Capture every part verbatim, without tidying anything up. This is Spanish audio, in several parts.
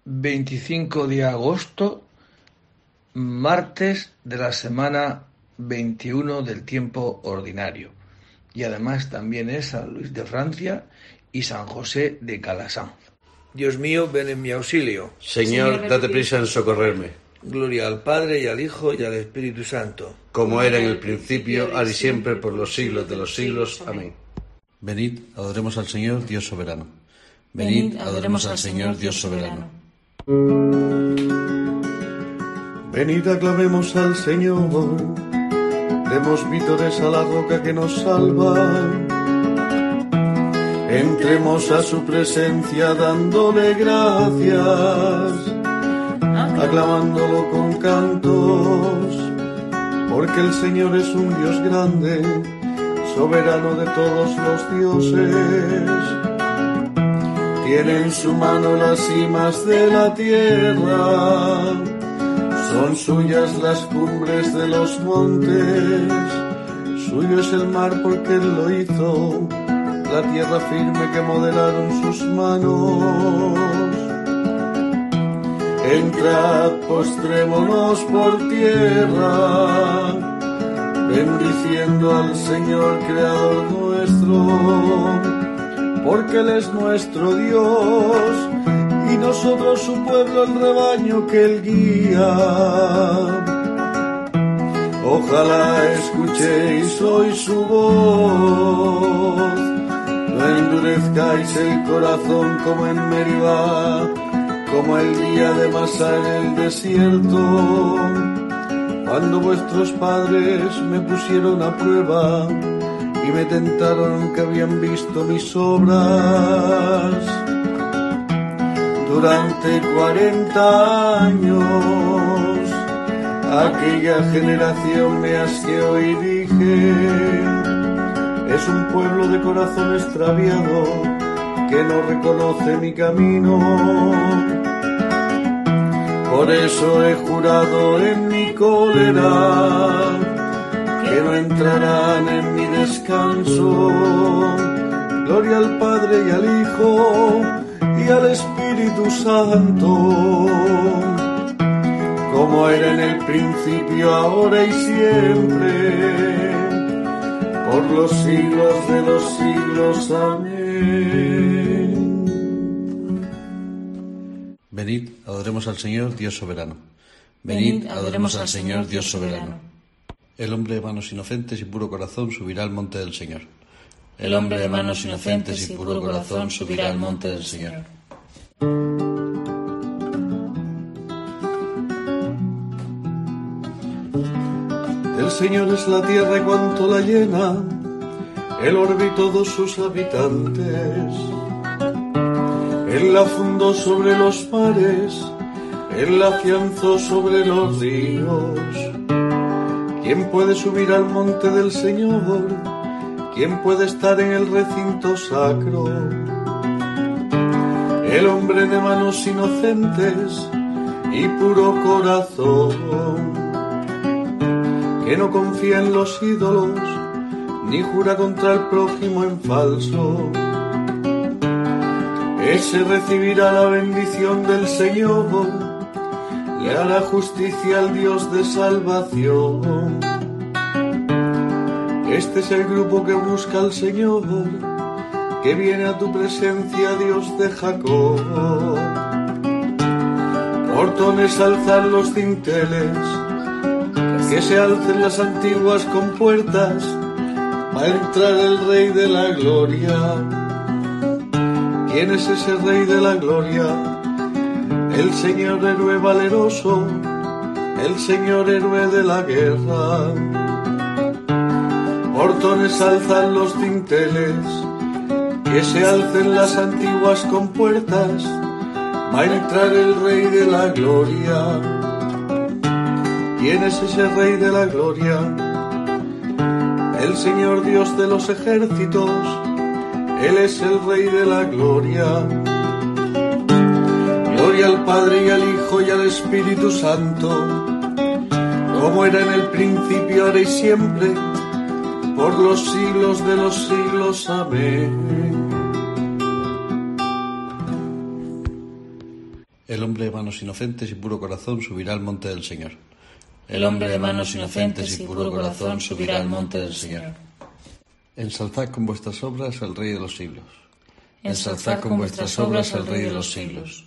veinticinco de agosto, martes de la semana veintiuno del tiempo ordinario. Y además también es San Luis de Francia y San José de Calasanz. Dios mío, ven en mi auxilio. Señor, Señor date prisa en socorrerme. Gloria al Padre, y al Hijo, y al Espíritu Santo. Como era en el principio, ahora y siempre, por los siglos de los siglos. Amén. Venid, adoremos al Señor, Dios soberano. Venid, adoremos al Señor, Dios soberano. Venid, aclamemos al Señor, demos vítores a la roca que nos salva. Entremos a su presencia dándole gracias, aclamándolo con cantos, porque el Señor es un Dios grande, soberano de todos los dioses. Tiene en su mano las cimas de la tierra, son suyas las cumbres de los montes, suyo es el mar porque Él lo hizo, la tierra firme que modelaron sus manos. Entrad, postrémonos por tierra, bendiciendo al Señor Creador nuestro, porque Él es nuestro Dios, y nosotros su pueblo, el rebaño que Él guía. Ojalá escuchéis hoy su voz, no endurezcáis el corazón como en Meribá, como el día de Masá en el desierto, cuando vuestros padres me pusieron a prueba y me tentaron que habían visto mis obras. Durante cuarenta años aquella generación me asqueó y dije: es un pueblo de corazón extraviado que no reconoce mi camino. Por eso he jurado en mi cólera que no entrarán en mi descanso. Gloria al Padre y al Hijo y al Espíritu Santo, como era en el principio, ahora y siempre, por los siglos de los siglos. Amén. Venid, adoremos al Señor, Dios soberano. Venid, adoremos al Señor, Dios soberano. El hombre de manos inocentes y puro corazón subirá al monte del Señor. El hombre de manos inocentes y puro corazón subirá al monte del Señor. El Señor es la tierra y cuanto la llena, el orbe y todos sus habitantes. Él la fundó sobre los mares, Él la afianzó sobre los ríos. ¿Quién puede subir al monte del Señor? ¿Quién puede estar en el recinto sacro? El hombre de manos inocentes y puro corazón, que no confía en los ídolos, ni jura contra el prójimo en falso. Ese recibirá la bendición del Señor, le hará justicia al Dios de salvación. Este es el grupo que busca al Señor, que viene a tu presencia, Dios de Jacob. Portones, alzar los dinteles, que se alcen las antiguas compuertas, va a entrar el Rey de la Gloria. ¿Quién es ese Rey de la Gloria? El Señor héroe valeroso, el Señor héroe de la guerra. Portones, alzan los dinteles, que se alcen las antiguas compuertas, va a entrar el Rey de la Gloria. ¿Quién es ese Rey de la Gloria? El Señor Dios de los ejércitos, Él es el Rey de la Gloria. Gloria al Padre y al Hijo y al Espíritu Santo, como era en el principio, ahora y siempre, por los siglos de los siglos. Amén. El hombre de manos inocentes y puro corazón subirá al monte del Señor. El hombre de manos inocentes y puro corazón subirá al monte del Señor. Ensalzad con vuestras obras al Rey de los siglos. Ensalzad con vuestras obras al Rey de los siglos.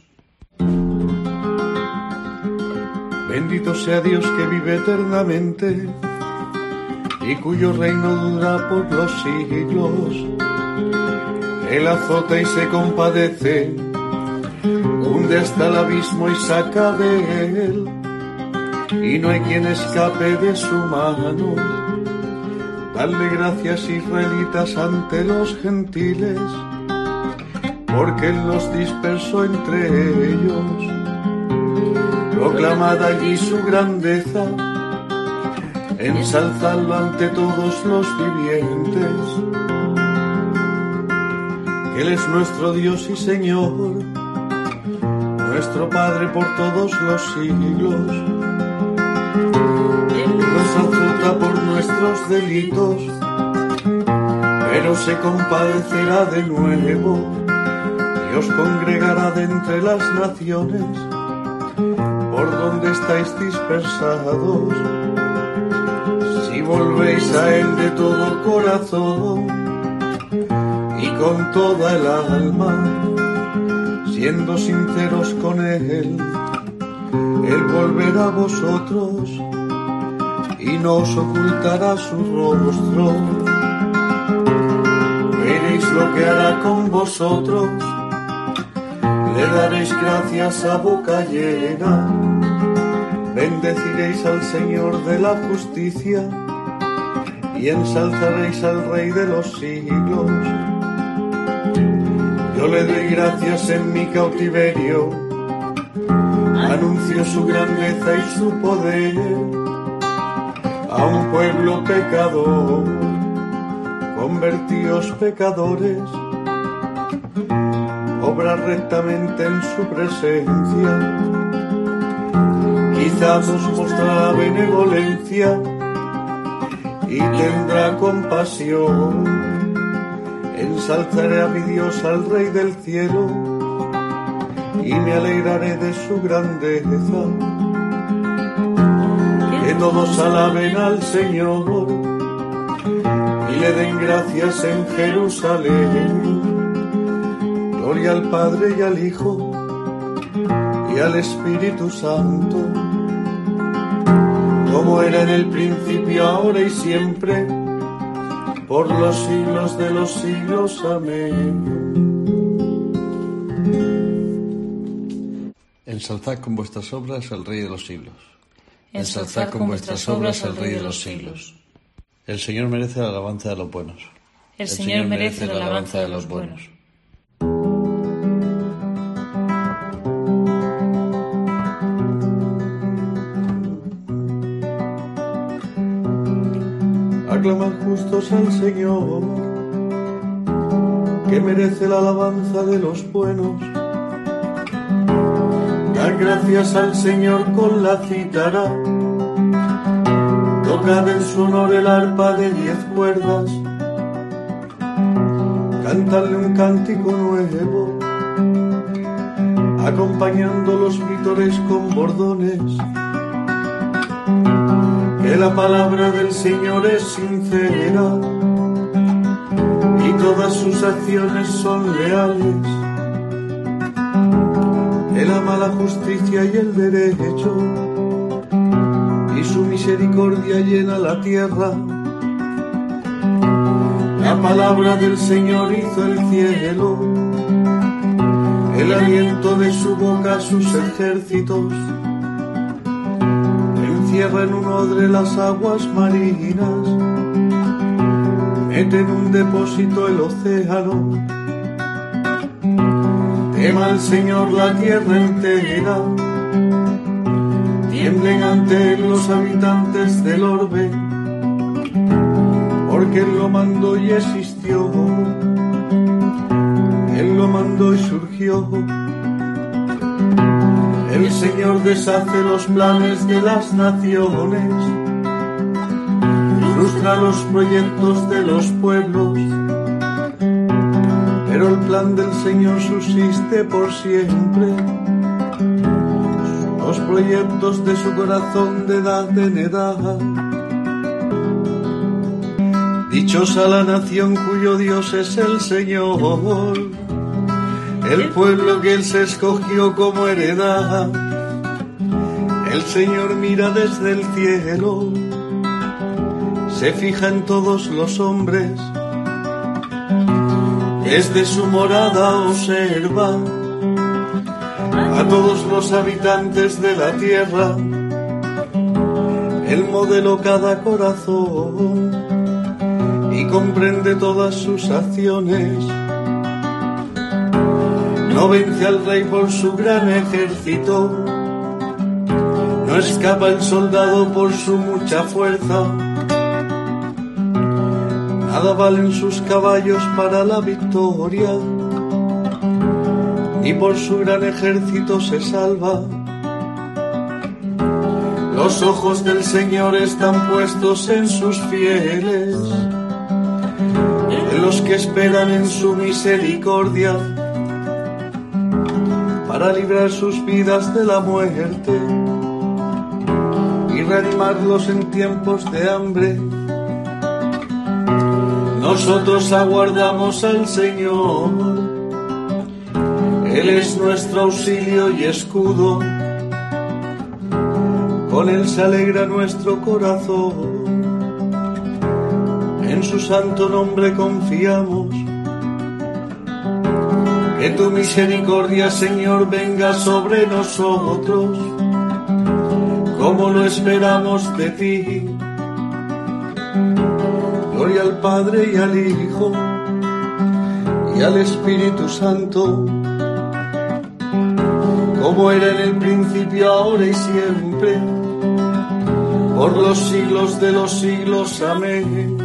Bendito sea Dios que vive eternamente y cuyo reino dura por los siglos. Él azota y se compadece, hunde hasta el abismo y saca de él, y no hay quien escape de su mano. Dadle gracias, israelitas, ante los gentiles, porque Él los dispersó entre ellos. Proclamad allí su grandeza, ensalzadlo ante todos los vivientes. Él es nuestro Dios y Señor, nuestro Padre por todos los siglos. Nos azota por nuestros delitos, pero se compadecerá de nuevo y os congregará de entre las naciones por donde estáis dispersados. Si volvéis a Él de todo corazón y con toda el alma, siendo sinceros con Él, Él volverá a vosotros y no os ocultará su rostro. Veréis lo que hará con vosotros, le daréis gracias a boca llena, bendeciréis al Señor de la justicia y ensalzaréis al Rey de los siglos. Yo le doy gracias en mi cautiverio, anuncio su grandeza y su poder a un pueblo pecador. Convertíos pecadores, obrad rectamente en su presencia. Quizás os mostrará benevolencia y tendrá compasión. Ensalzaré a mi Dios, al Rey del cielo, y me alegraré de su grandeza. Que todos alaben al Señor y le den gracias en Jerusalén. Gloria al Padre y al Hijo y al Espíritu Santo, como era en el principio, ahora y siempre, por los siglos de los siglos. Amén. Ensalzad con vuestras obras al Rey de los siglos. Ensalzad con vuestras obras al Rey de los siglos. El Señor merece la alabanza de los buenos. El Señor merece la alabanza de los buenos. Aclamad justos al Señor, que merece la alabanza de los buenos. Dad gracias al Señor con la cítara, tocad en su honor el arpa de diez cuerdas, cantadle un cántico nuevo, acompañando los vítores con bordones. Que la palabra del Señor es sincera y todas sus acciones son leales. Él ama la justicia y el derecho, y su misericordia llena la tierra. La palabra del Señor hizo el cielo, el aliento de su boca sus ejércitos. Encierra en un odre las aguas marinas, mete en un depósito el océano. Tema al Señor la tierra entera, tiemblen ante Él los habitantes del orbe, porque Él lo mandó y existió, Él lo mandó y surgió. El Señor deshace los planes de las naciones, frustra los proyectos de los pueblos, pero el plan del Señor subsiste por siempre, los proyectos de su corazón de edad en edad. Dichosa la nación cuyo Dios es el Señor, el pueblo que Él se escogió como heredad. El Señor mira desde el cielo, se fija en todos los hombres, desde su morada observa a todos los habitantes de la tierra. Él modelo cada corazón y comprende todas sus acciones. No vence al rey por su gran ejército, no escapa el soldado por su mucha fuerza. Nada valen sus caballos para la victoria, ni por su gran ejército se salva. Los ojos del Señor están puestos en sus fieles, en los que esperan en su misericordia, para librar sus vidas de la muerte y reanimarlos en tiempos de hambre. Nosotros aguardamos al Señor, Él es nuestro auxilio y escudo, con Él se alegra nuestro corazón, en su santo nombre confiamos. Que tu misericordia, Señor, venga sobre nosotros, como lo esperamos de ti. Gloria al Padre y al Hijo y al Espíritu Santo, como era en el principio, ahora y siempre, por los siglos de los siglos. Amén.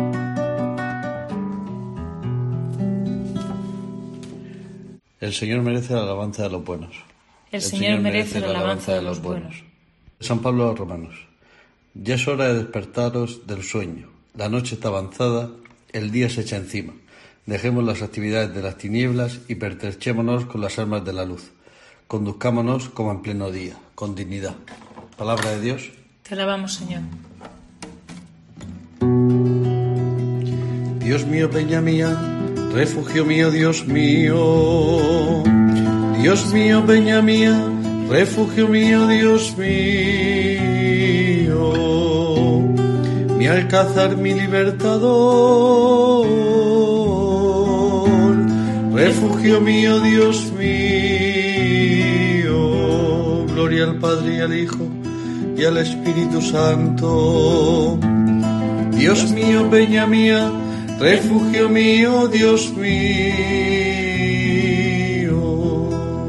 El Señor merece la alabanza de los buenos. El Señor merece la alabanza de los buenos. San Pablo a los Romanos. Ya es hora de despertaros del sueño. La noche está avanzada, el día se echa encima. Dejemos las actividades de las tinieblas y pertrechémonos con las armas de la luz. Conduzcámonos como en pleno día, con dignidad. Palabra de Dios. Te alabamos, Señor. Dios mío, peña mía, refugio mío, Dios mío. Dios mío, peña mía, refugio mío, Dios mío. Mi alcázar, mi libertador, refugio mío, Dios mío. Gloria al Padre y al Hijo y al Espíritu Santo. Dios mío, peña mía, refugio mío, Dios mío.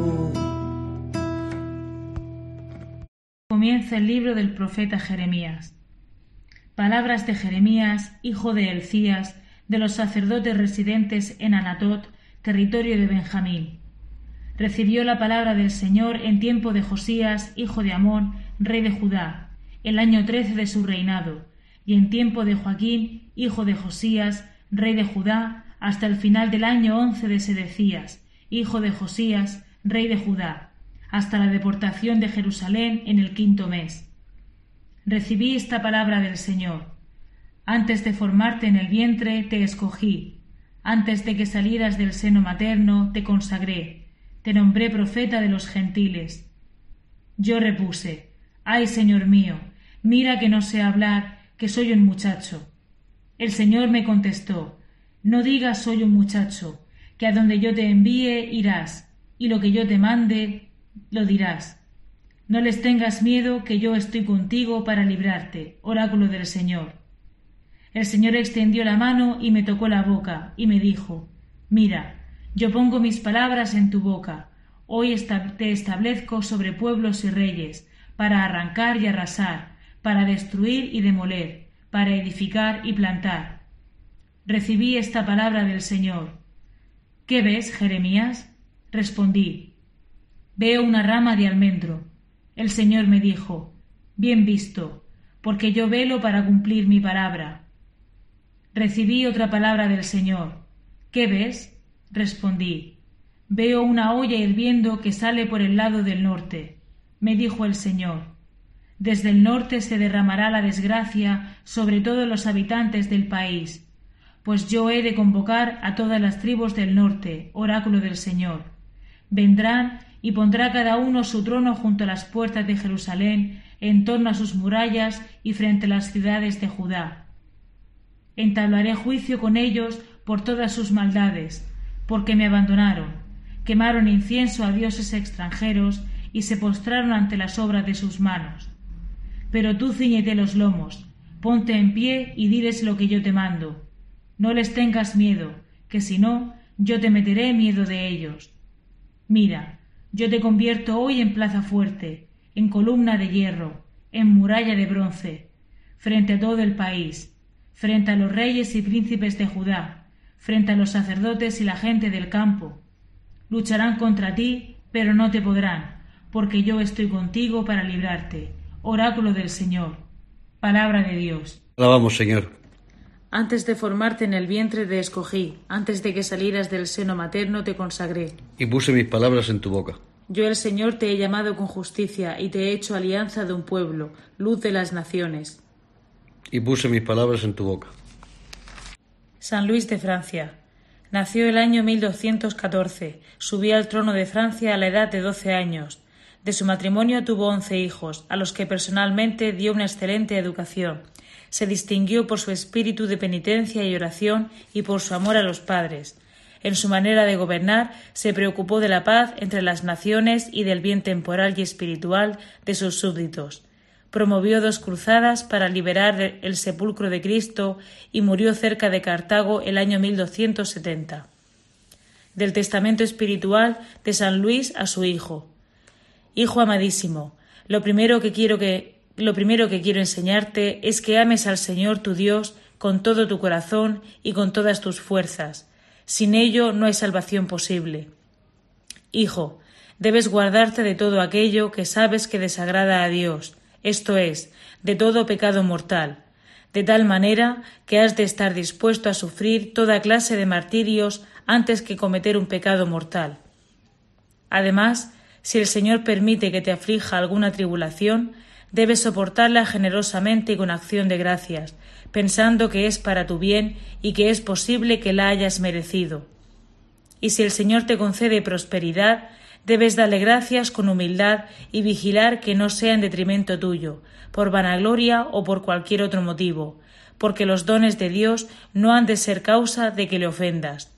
Comienza el libro del profeta Jeremías. Palabras de Jeremías, hijo de Elcías, de los sacerdotes residentes en Anatot, territorio de Benjamín. Recibió la palabra del Señor en tiempo de Josías, hijo de Amón, rey de Judá, el año trece de su reinado, y en tiempo de Joaquín, hijo de Josías, rey de Judá, hasta el final del año once de Sedecías, hijo de Josías, rey de Judá, hasta la deportación de Jerusalén en el quinto mes. Recibí esta palabra del Señor. Antes de formarte en el vientre te escogí, antes de que salieras del seno materno te consagré, te nombré profeta de los gentiles. Yo repuse: ay, Señor mío, mira que no sé hablar, que soy un muchacho. El Señor me contestó: no digas soy un muchacho, que a donde yo te envíe irás, y lo que yo te mande lo dirás. No les tengas miedo, que yo estoy contigo para librarte, oráculo del Señor. El Señor extendió la mano y me tocó la boca, y me dijo: mira, yo pongo mis palabras en tu boca, hoy te establezco sobre pueblos y reyes, para arrancar y arrasar, para destruir y demoler, para edificar y plantar. Recibí esta palabra del Señor. ¿Qué ves, Jeremías? Respondí: veo una rama de almendro. El Señor me dijo: bien visto, porque yo velo para cumplir mi palabra. Recibí otra palabra del Señor. ¿Qué ves? Respondí: Veo una olla hirviendo que sale por el lado del norte. Me dijo el Señor: desde el norte se derramará la desgracia sobre todos los habitantes del país, pues yo he de convocar a todas las tribus del norte, oráculo del Señor. Vendrán y pondrá cada uno su trono junto a las puertas de Jerusalén, en torno a sus murallas y frente a las ciudades de Judá. Entablaré juicio con ellos por todas sus maldades, porque me abandonaron, quemaron incienso a dioses extranjeros y se postraron ante las obras de sus manos. Pero tú cíñete los lomos, ponte en pie y diles lo que yo te mando. No les tengas miedo, que si no, yo te meteré miedo de ellos. Mira, yo te convierto hoy en plaza fuerte, en columna de hierro, en muralla de bronce, frente a todo el país, frente a los reyes y príncipes de Judá, frente a los sacerdotes y la gente del campo. Lucharán contra ti, pero no te podrán, porque yo estoy contigo para librarte. Oráculo del Señor. Palabra de Dios. Alabamos, Señor. Antes de formarte en el vientre te escogí, antes de que salieras del seno materno te consagré. Y puse mis palabras en tu boca. Yo el Señor te he llamado con justicia y te he hecho alianza de un pueblo, luz de las naciones. Y puse mis palabras en tu boca. San Luis de Francia. Nació el año mil doscientos catorce. Subió al trono de Francia a la edad de doce años. De su matrimonio tuvo once hijos, a los que personalmente dio una excelente educación. Se distinguió por su espíritu de penitencia y oración y por su amor a los padres. En su manera de gobernar se preocupó de la paz entre las naciones y del bien temporal y espiritual de sus súbditos. Promovió dos cruzadas para liberar el sepulcro de Cristo y murió cerca de Cartago el año mil doscientos setenta. Del testamento espiritual de San Luis a su hijo. Hijo amadísimo, lo primero que quiero que Lo primero que quiero enseñarte es que ames al Señor tu Dios con todo tu corazón y con todas tus fuerzas. Sin ello no hay salvación posible. Hijo, debes guardarte de todo aquello que sabes que desagrada a Dios, esto es, de todo pecado mortal, de tal manera que has de estar dispuesto a sufrir toda clase de martirios antes que cometer un pecado mortal. Además, si el Señor permite que te aflija alguna tribulación, debes soportarla generosamente y con acción de gracias, pensando que es para tu bien y que es posible que la hayas merecido. Y si el Señor te concede prosperidad, debes darle gracias con humildad y vigilar que no sea en detrimento tuyo, por vanagloria o por cualquier otro motivo, porque los dones de Dios no han de ser causa de que le ofendas.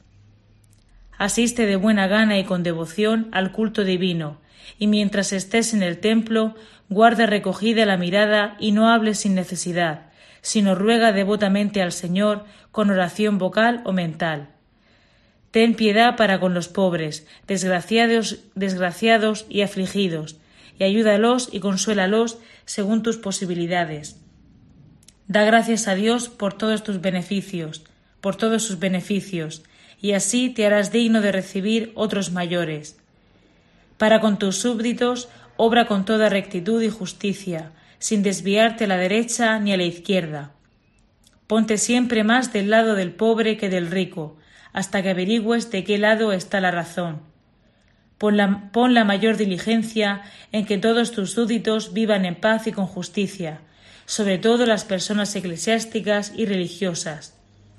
Asiste de buena gana y con devoción al culto divino, y mientras estés en el templo, guarda recogida la mirada y no hables sin necesidad, sino ruega devotamente al Señor con oración vocal o mental. Ten piedad para con los pobres, desgraciados, desgraciados y afligidos, y ayúdalos y consuélalos según tus posibilidades. Da gracias a Dios por todos tus beneficios, por todos sus beneficios, y así te harás digno de recibir otros mayores. Para con tus súbditos, obra con toda rectitud y justicia, sin desviarte a la derecha ni a la izquierda. Ponte siempre más del lado del pobre que del rico, hasta que averigües de qué lado está la razón. Pon la, pon la mayor diligencia en que todos tus súbditos vivan en paz y con justicia, sobre todo las personas eclesiásticas y religiosas.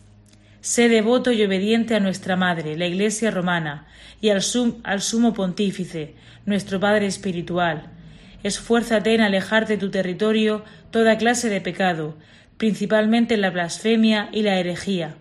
Sé devoto y obediente a nuestra Madre, la Iglesia romana, y al, sum, al Sumo Pontífice, nuestro Padre espiritual. Esfuérzate en alejar de tu territorio toda clase de pecado, principalmente la blasfemia y la herejía.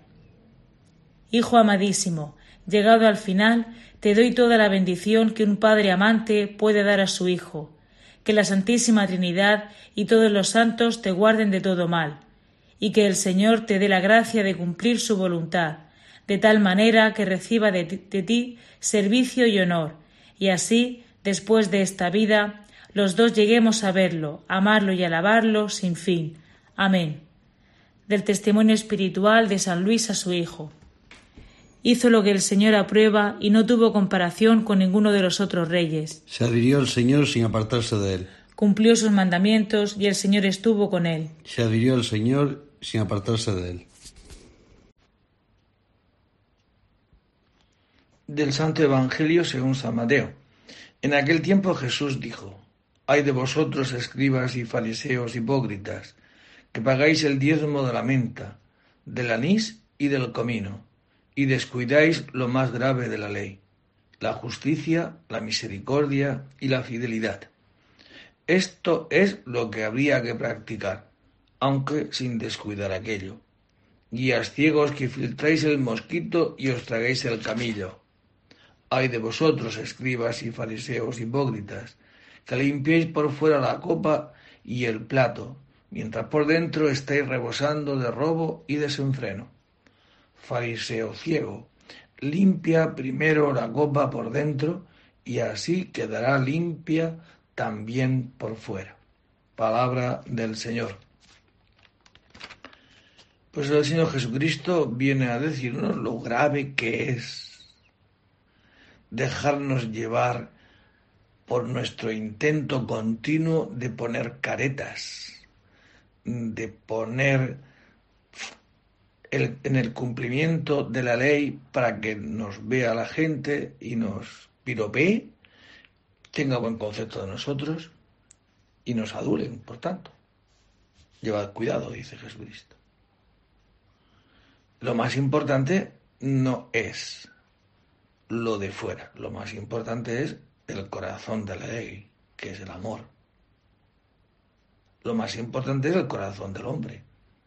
Hijo amadísimo, llegado al final, te doy toda la bendición que un padre amante puede dar a su hijo. Que la Santísima Trinidad y todos los santos te guarden de todo mal, y que el Señor te dé la gracia de cumplir su voluntad, de tal manera que reciba de ti, de ti servicio y honor, y así, después de esta vida, los dos lleguemos a verlo, amarlo y alabarlo sin fin. Amén. Del testimonio espiritual de San Luis a su hijo. Hizo lo que el Señor aprueba y no tuvo comparación con ninguno de los otros reyes. Se adhirió al Señor sin apartarse de él. Cumplió sus mandamientos y el Señor estuvo con él. Se adhirió al Señor sin apartarse de él. Del Santo Evangelio según San Mateo. En aquel tiempo Jesús dijo: Ay de vosotros, escribas y fariseos hipócritas, que pagáis el diezmo de la menta, del anís y del comino, y descuidáis lo más grave de la ley, la justicia, la misericordia y la fidelidad. Esto es lo que habría que practicar, aunque sin descuidar aquello. Guías ciegos que filtráis el mosquito y os tragáis el camillo. Ay de vosotros, escribas y fariseos hipócritas, que limpiáis por fuera la copa y el plato, mientras por dentro estáis rebosando de robo y desenfreno. Fariseo ciego, limpia primero la copa por dentro, y así quedará limpia también por fuera. Palabra del Señor. Pues el Señor Jesucristo viene a decirnos lo grave que es dejarnos llevar por nuestro intento continuo de poner caretas, de poner el, en el cumplimiento de la ley para que nos vea la gente y nos piropee, tenga buen concepto de nosotros y nos adulen, por tanto. Llevad cuidado, dice Jesucristo. Lo más importante no es lo de fuera, lo más importante es el corazón de la ley, que es el amor. Lo más importante es el corazón del hombre,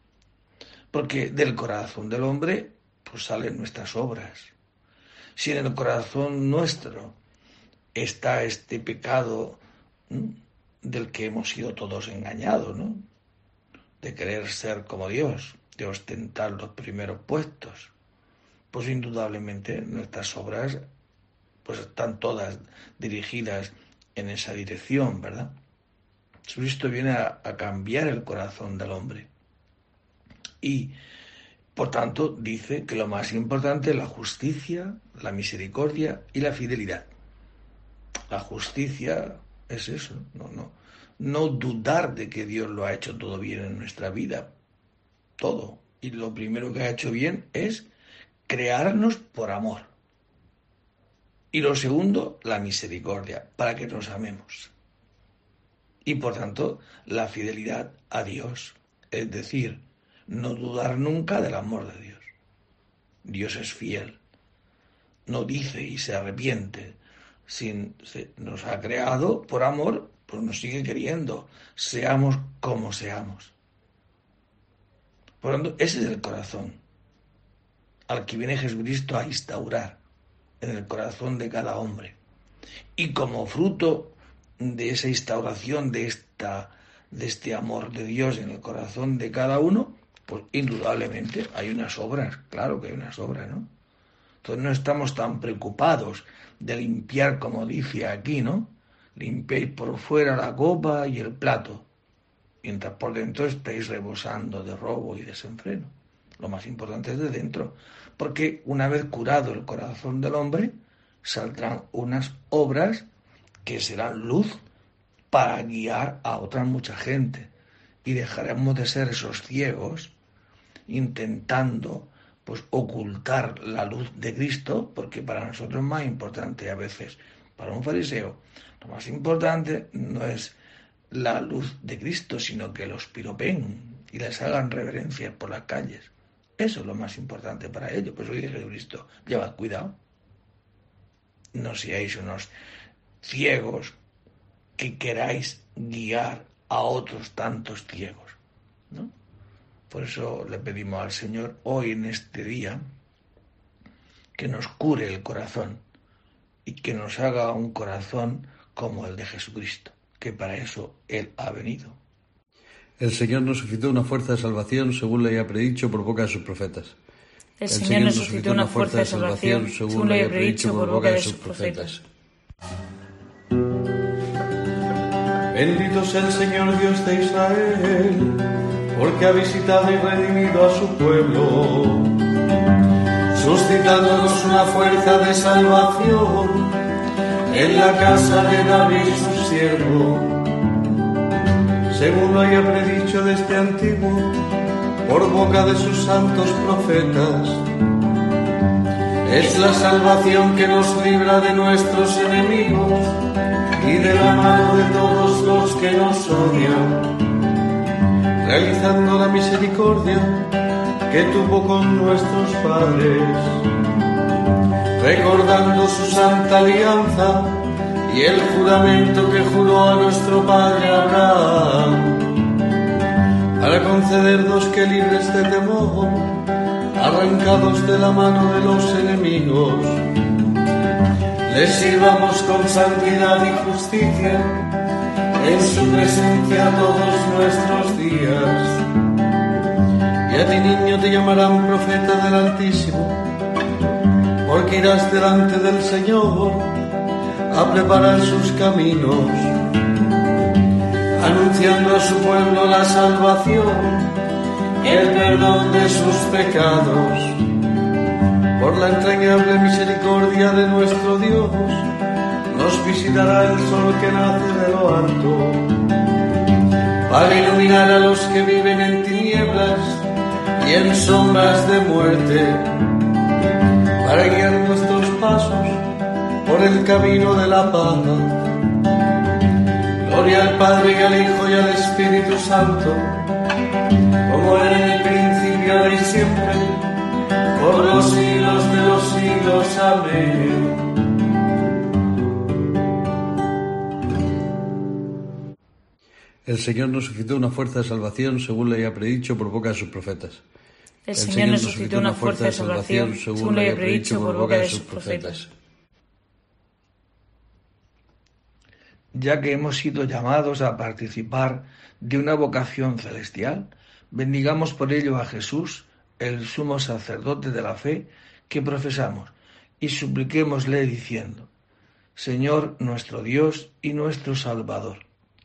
porque del corazón del hombre pues salen nuestras obras. Si en el corazón nuestro está este pecado ¿no? del que hemos sido todos engañados, ¿no? De querer ser como Dios, de ostentar los primeros puestos, pues indudablemente nuestras obras pues están todas dirigidas en esa dirección, ¿verdad? Jesucristo viene a, a cambiar el corazón del hombre y, por tanto, dice que lo más importante es la justicia, la misericordia y la fidelidad. La justicia es eso, no, no, no dudar de que Dios lo ha hecho todo bien en nuestra vida, todo. Y lo primero que ha hecho bien es crearnos por amor. Y lo segundo, la misericordia, para que nos amemos. Y por tanto, la fidelidad a Dios, es decir, no dudar nunca del amor de Dios. Dios es fiel, no dice y se arrepiente. Si nos ha creado por amor, pues nos sigue queriendo, seamos como seamos. Por lo tanto, ese es el corazón al que viene Jesucristo a instaurar en el corazón de cada hombre. Y como fruto de esa instauración, de, esta, de este amor de Dios en el corazón de cada uno, pues indudablemente hay unas obras, claro que hay unas obras, ¿no? Entonces no estamos tan preocupados de limpiar, como dice aquí, ¿no? Limpiéis por fuera la copa y el plato, mientras por dentro estáis rebosando de robo y desenfreno. Lo más importante es de dentro, porque una vez curado el corazón del hombre, saldrán unas obras que serán luz para guiar a otra mucha gente, y dejaremos de ser esos ciegos intentando pues ocultar la luz de Cristo, porque para nosotros es más importante a veces, para un fariseo, lo más importante no es la luz de Cristo, sino que los piropeen y les hagan reverencias por las calles. Eso es lo más importante para ellos. Por eso dice Jesucristo, llevad cuidado. No seáis unos ciegos que queráis guiar a otros tantos ciegos, ¿no? Por eso le pedimos al Señor hoy en este día que nos cure el corazón y que nos haga un corazón como el de Jesucristo, que para eso Él ha venido. El Señor nos suscitó una fuerza de salvación según le haya predicho por boca de sus profetas. El Señor nos suscitó una fuerza de salvación según le haya predicho por boca de sus profetas. Bendito sea el Señor Dios de Israel, porque ha visitado y redimido a su pueblo, suscitándonos una fuerza de salvación en la casa de David su siervo, según lo haya predicho desde antiguo por boca de sus santos profetas, es la salvación que nos libra de nuestros enemigos y de la mano de todos los que nos odian, realizando la misericordia que tuvo con nuestros padres, recordando su santa alianza y el juramento que juró a nuestro padre Abraham, para concedernos que libres de temor, arrancados de la mano de los enemigos, les sirvamos con santidad y justicia en su presencia todos nuestros días. Y a ti, niño, te llamarán profeta del Altísimo, porque irás delante del Señor a preparar sus caminos, anunciando a su pueblo la salvación y el perdón de sus pecados. Por la entrañable misericordia de nuestro Dios, nos visitará el sol que nace de lo alto, para iluminar a los que viven en tinieblas y en sombras de muerte, para guiar nuestros pasos por el camino de la paz. Gloria al Padre y al Hijo y al Espíritu Santo, como era en el principio y siempre, por los siglos de los siglos. Amén. El Señor nos suscitó una fuerza de salvación según le había predicho por boca de sus profetas. El Señor nos suscitó una fuerza de salvación según le había predicho por boca de sus profetas. Ya que hemos sido llamados a participar de una vocación celestial, bendigamos por ello a Jesús, el sumo sacerdote de la fe que profesamos, y supliquémosle diciendo: Señor nuestro Dios y nuestro Salvador,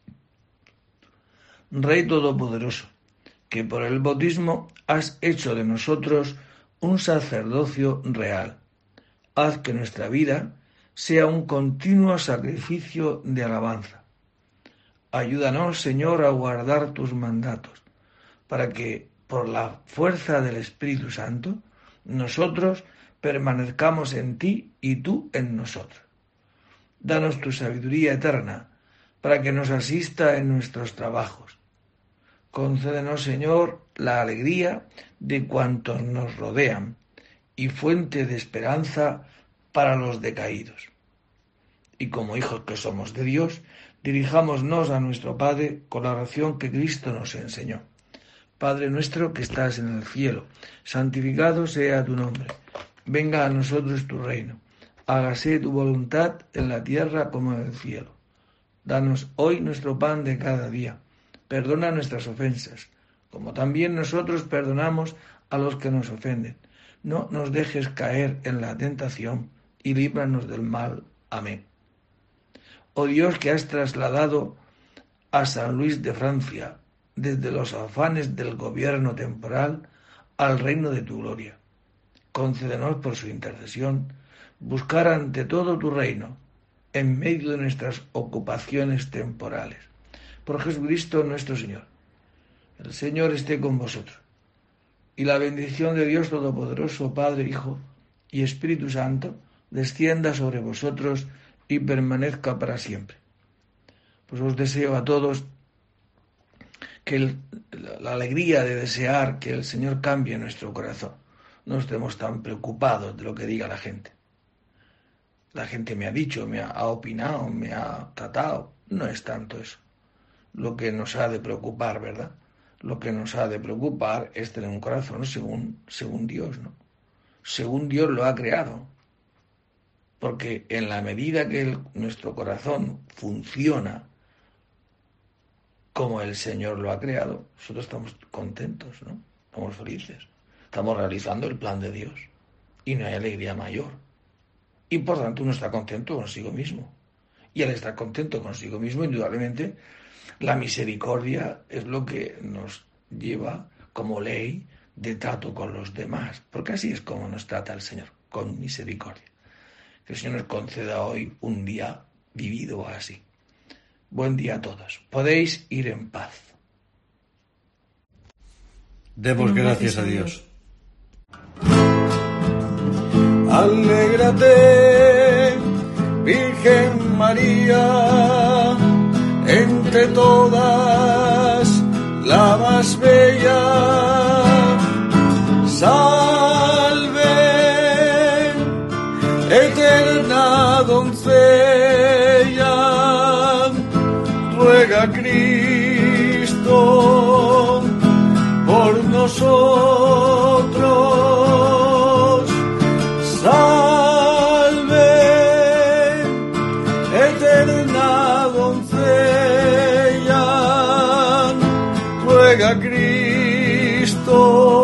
Rey Todopoderoso, que por el bautismo has hecho de nosotros un sacerdocio real, haz que nuestra vida sea un continuo sacrificio de alabanza. Ayúdanos, Señor, a guardar tus mandatos, para que, por la fuerza del Espíritu Santo, nosotros permanezcamos en ti y tú en nosotros. Danos tu sabiduría eterna, para que nos asista en nuestros trabajos. Concédenos, Señor, la alegría de cuantos nos rodean y fuente de esperanza para los decaídos. Y como hijos que somos de Dios, dirijámonos a nuestro Padre con la oración que Cristo nos enseñó. Padre nuestro que estás en el cielo, santificado sea tu nombre. Venga a nosotros tu reino. Hágase tu voluntad en la tierra como en el cielo. Danos hoy nuestro pan de cada día. Perdona nuestras ofensas, como también nosotros perdonamos a los que nos ofenden. No nos dejes caer en la tentación y líbranos del mal. Amén. Oh Dios, que has trasladado a San Luis de Francia desde los afanes del gobierno temporal al reino de tu gloria, concédenos por su intercesión buscar ante todo tu reino en medio de nuestras ocupaciones temporales. Por Jesucristo nuestro Señor. El Señor esté con vosotros. Y la bendición de Dios Todopoderoso, Padre, Hijo y Espíritu Santo, descienda sobre vosotros y permanezca para siempre. Pues os deseo a todos que el, la alegría de desear que el Señor cambie nuestro corazón. No estemos tan preocupados de lo que diga la gente. La gente me ha dicho, me ha, ha opinado, me ha tratado. No es tanto eso. Lo que nos ha de preocupar, ¿verdad? Lo que nos ha de preocupar es tener un corazón según, según Dios, ¿no? Según Dios lo ha creado. Porque en la medida que el, nuestro corazón funciona como el Señor lo ha creado, nosotros estamos contentos, ¿no? Estamos felices. Estamos realizando el plan de Dios. Y no hay alegría mayor. Y por tanto uno está contento consigo mismo. Y al estar contento consigo mismo, indudablemente, la misericordia es lo que nos lleva como ley de trato con los demás, porque así es como nos trata el Señor, con misericordia. Que el Señor nos conceda hoy un día vivido así. Buen día a todos. Podéis ir en paz. Demos gracias a Dios. Alégrate, Virgen María, entre todas la más bella. Salve, eterna doncella, ruega Cristo por nosotros. Salve, eterna doncella, ruega Cristo